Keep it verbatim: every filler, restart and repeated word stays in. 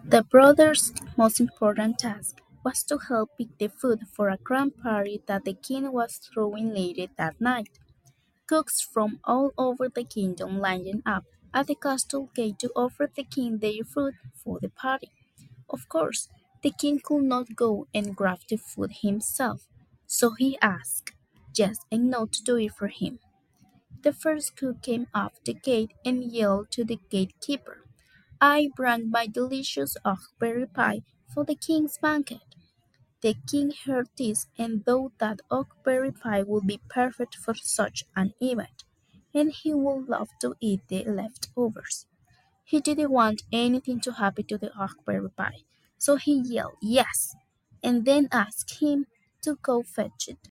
The brothers' most important task was to help pick the food for a grand party that the king was throwing later that night. Cooks from all over the kingdom lined up at the castle gate to offer the king their food for the party. Of course, the king could not go and grab the food himself, so he asked yes and no to do it for him. The first cook came up the gate and yelled to the gatekeeper, I bring my delicious oakberry pie for the king's banquet. The king heard this and thought that oakberry pie would be perfect for such an event, and he would love to eat the leftovers. He didn't want anything to happen to the oakberry pie, so he yelled yes, and then asked him to go fetch it.